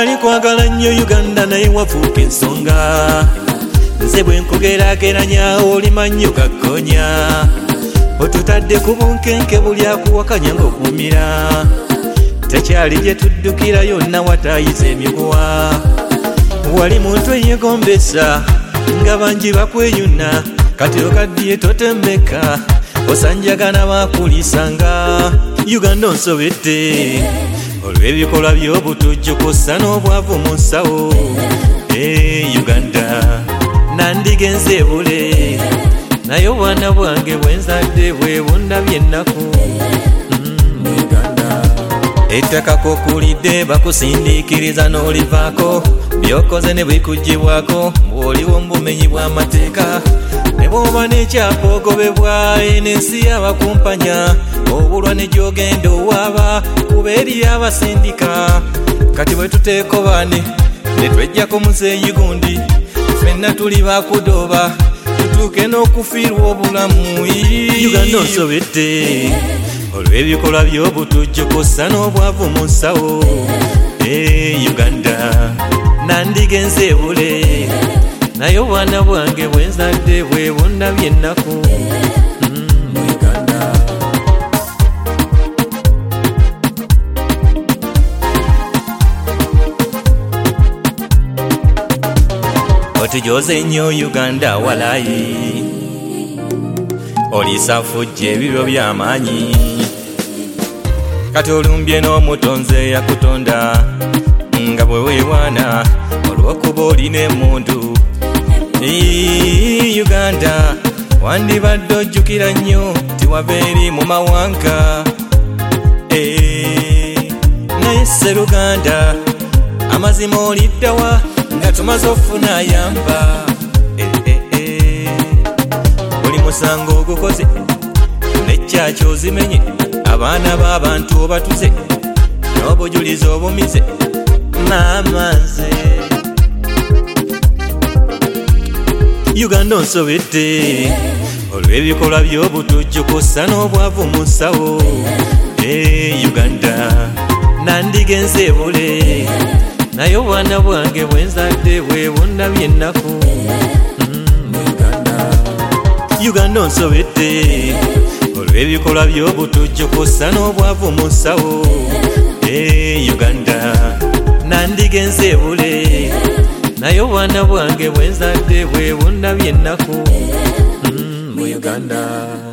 nali kwagala nnyo Uganda naye wafuuka ensonga nze bwe nkugeraageranya olimanyi gagonya otutadde ku bunkenke buli akuwakanya ng'okumira tekyali gye tuddukira yonna watayiza emiguwa wali muntu eyegombesa nga bangi bakweyuna kati okaddiye totemmeka osanjagana bakulisanga Uganda onsobedde olw'ebikolwa by'obutujjukusa n'obwavu mu nsawo Uganda nandigenze ebule naye obwana bwange bwenzadde bwebundabye ennaku Uganda ettaka kokulidde bakusindiikiriza n'olivaako byokoze ne bikugibwako bw'oliwo mu bumenyi bw'amateeka ne bw'oba n'ekyapa ogobebwa ensi y'abakumpanya obulwa ne gy'ogenda owaaba kuba eri abasindika kati bwe tuteeko baane ne twejjako muzeeyi gundi ffenna tuli bakudoba tutuuke n'okufiirwa obulamu Uganda onsobedde olw'ebikolwa by'obutujjukusa n'obwavu mu nsawo Uganda nandigenze ebule naye obwana bwange bwenzadde bwebundabye ennaku Uganda otujoze nnyo Uganda walayi olisafujja ebiryo by'amaanyi kati olumbye n'omutonze yakutonda nga bwe weewaana olw'okuba olina emmundu Uganda wandibadde ojjukira nnyo tiwava eri mu mawanga naye Sseruganda amazima oliddawa nga tumaze ofuna ayamba buli musango ogukoze n'ekyaki ozimenye abaana b'abantu obatuze n'obujulizi obumize maama nze Uganda onsobedde olw'ebikolwa by'obutujjukusa n'obwavu mu nsawo Uganda nandigenze ebule naye obwana bwange bwenzadde bwebundabye ennaku Uganda onsobedde olw'ebikolwa by'obutujjukusa n'obwavu mu nsawo Uganda nandigenze ebule naye obwana bwange bwenzadde bwebundabye ennaku mu Uganda